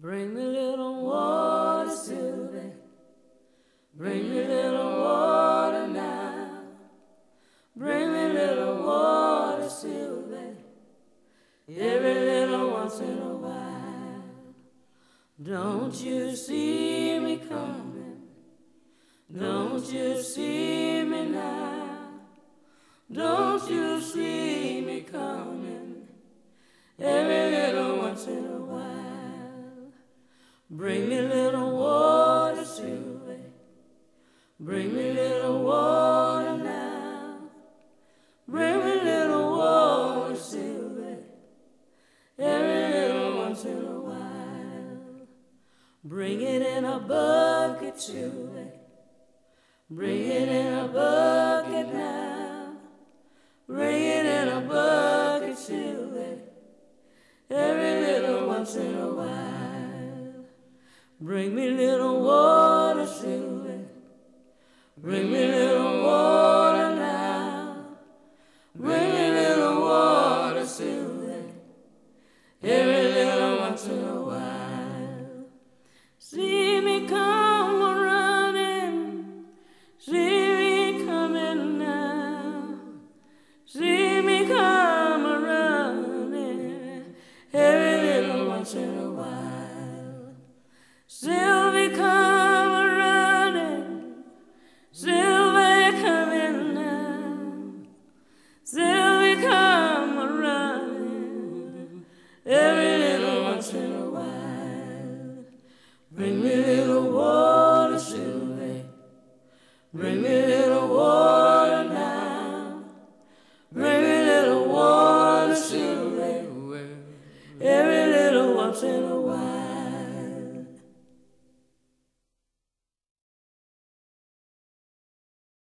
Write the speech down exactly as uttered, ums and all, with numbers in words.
Bring me little water, Sylvie. Bring me little water now. Bring me little water, Sylvie. Every little once in a while. Don't you see me coming? Don't you see me now? Don't you see me coming? Every little once in a while. Bring me little water, Sylvie. Bring me little water now. Bring me little water, Sylvie. Every little once in a while. Bring it in a bucket, Sylvie. Bring it in a bucket now. Bring it in a bucket, Sylvie. Every little once in a while. Bring me little water, Sylvie. Bring me little water.